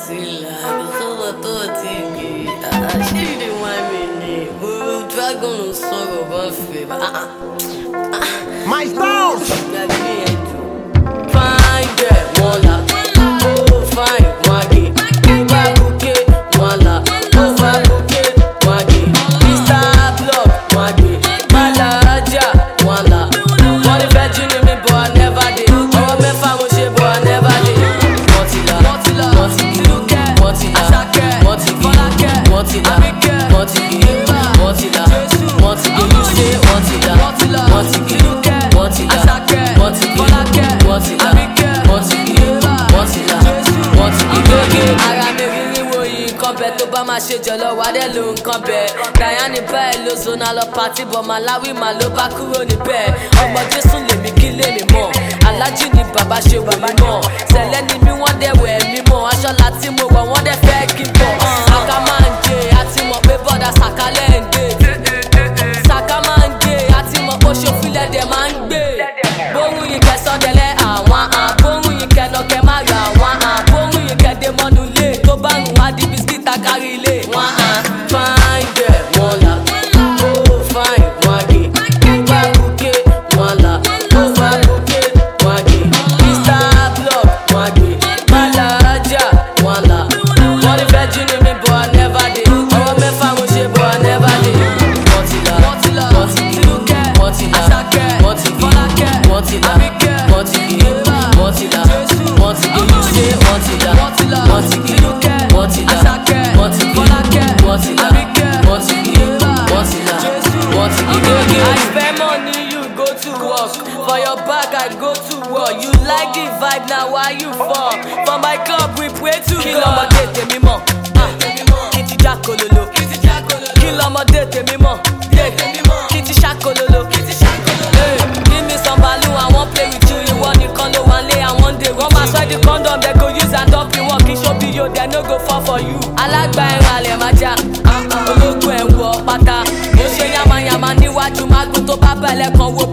Mozilla, she didn't want me. We'll drag on sorrow, one favor. My stars! Fine girl, Mola. Oh, fine, Maggie. Over bouquet, Mola. Over bouquet, Maggie. Mr. Block, Maggie. Malaja, Mola. Money virgin in me, but I never did. Oh, me famous, but I never did. Motila, Motila, Motila, Motila, Motila, Motila, Motila, Motila, you say Motila, Motila, ara mi rírí wo yìí nǹkan bẹ́ẹ̀ tó bá máa ṣe jọ̀lọ́ wà dé lu nǹkan bẹ́ẹ̀ Diane bẹ́ẹ̀ ló zona lọ pàtí bọ̀ Malawi mà ló bá kúrò níbẹ̀ ọmọ Jésù lèmi kí lèmi mọ̀ alájí ni bàbá ṣe wò mí mọ̀ sẹ̀lẹ̀ ni mí wọ́n dẹ̀ wẹ̀ mí mọ̀ aṣọ láti mo wọ̀ wọ́n dẹ̀ fẹ́ kí n bọ̀ Saka máa ń jẹ àti mọ̀ pé bọ́dà Saka lẹ́ ń gbé Saka máa ń jẹ àti mọ̀ pé ṣòfilẹ̀ dẹ̀ máa ń gbé bóhùn yìí kẹsàn-án àwọn bóhùn yìí kẹlọ́kẹ́ má ra àwọn bóhùn yìí kẹ́dé mọ́nu lé tó bá ń wá di bisikíta kárí ilé wọn fine girl Mola oh fine Maggie over bouquet Mola over bouquet Maggie Mr. Block Maggie Malaja Mola money virgin in me but I never did ọwọ́ mẹ́fà mo ṣe but I never did Motila Motila Motila Motila Motila Motila Motila, you say Motila, Motila, I spend money, you go to work. For your back, I go to war. You like the vibe, now why you fall? For my club, we pray to kill God. Kill ọmọdé tèmi mọ̀, kìtì jákololo. Kill ọmọdé tèmi mọ̀, kìtì ṣàkololo. Give me some balloon, I won't play with you. You want the condo, one lay, I want the run. Sweat the condom, they go use and dump you. Walk, show be you, they no go fall for you. Alagba ẹran alẹ̀ máa já, ológun ẹ̀ ń wọ pátá. Mo ṣe yamayama níwájú, má gbó tó bá bẹ̀lẹ̀ kan wo